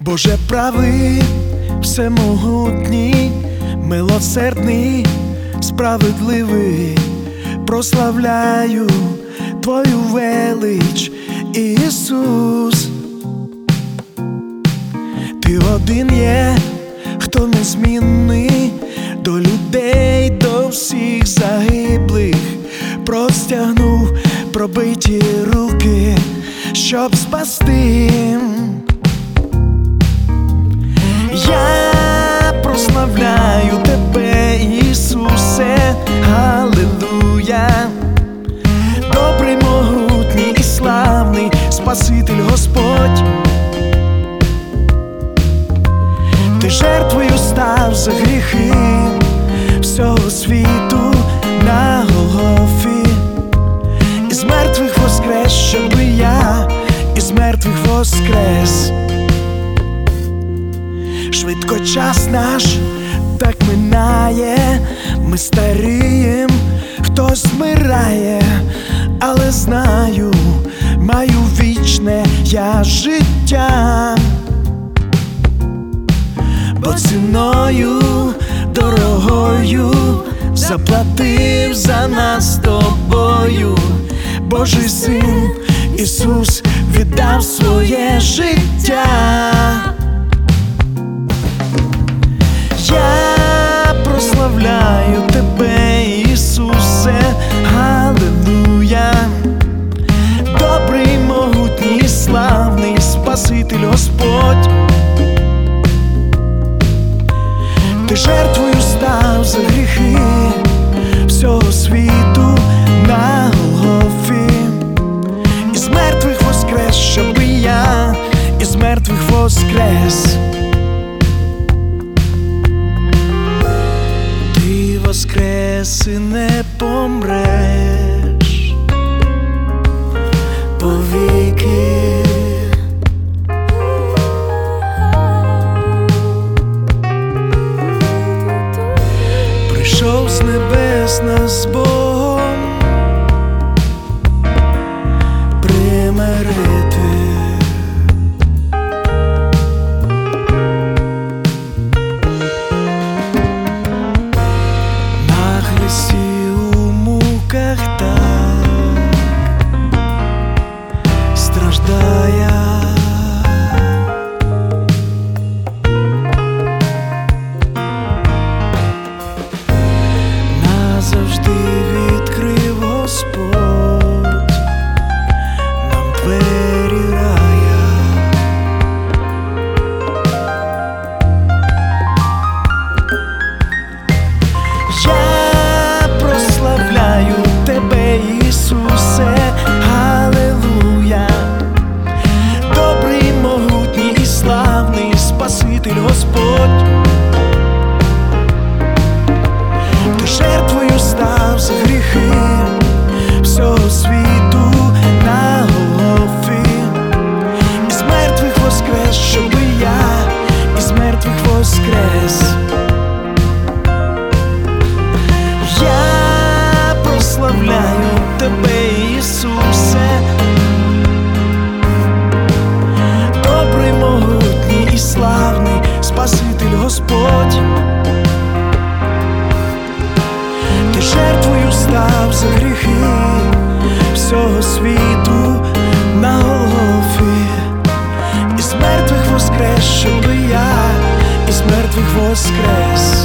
Боже правий, всемогутній, милосердний, справедливий, прославляю Твою велич, Ісус. Ти один є, хто незмінний, до людей, до всіх загиблих, простягнув пробиті руки, щоб спасти. Я прославляю Тебе, Ісусе, Алілуя. Добрий, могутній і славний Спаситель Господь. Ти жертвою став за гріхи всього світу на Голгофі. Із мертвих воскрес, щоби я із мертвих воскрес. Швидко час наш так минає, ми старієм, хтось вмирає, але знаю, маю вічне я життя. Бо ціною дорогою заплатив за нас тобою Божий Син Ісус віддав своє життя. Я прославляю Тебе, Ісусе, Алілуя. Добрий, могутній, славний Спаситель Господь. Ти жертвою став за гріхи всього світу на Голгофі. Із мертвих воскрес, щоби я із мертвих воскрес. Ти воскрес і не помреш повіки. Прийшов з небес нас з Богом примирити. На хресті у муках так страждає. Завжди відкрив Господь нам двері рая. Я прославляю Тебе, Ісусе, Алілуя. Добрий, могутній і славний Спаситель Господь. Ти жертвою став за гріхи всього світу на Голгофі. Із мертвих воскрес, щоби я із мертвих воскрес. Я прославляю Тебе, Ісусе. Добрий, могутній і славний Спаситель Господь. Ти жертвою став за гріхи всього світу на Голгофі. Із мертвих воскрес, щоби я із мертвих воскрес.